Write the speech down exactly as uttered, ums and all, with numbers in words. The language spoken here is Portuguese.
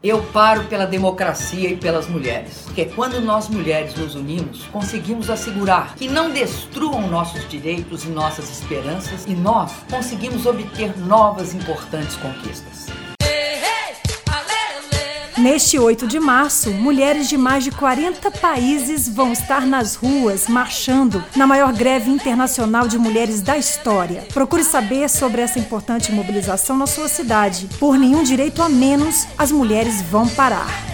Eu paro pela democracia e pelas mulheres, porque quando nós mulheres nos unimos, conseguimos assegurar que não destruam nossos direitos e nossas esperanças, e nós conseguimos obter novas importantes conquistas. Neste oito de março, mulheres de mais de quarenta países vão estar nas ruas, marchando na maior greve internacional de mulheres da história. Procure saber sobre essa importante mobilização na sua cidade. Por nenhum direito a menos, as mulheres vão parar.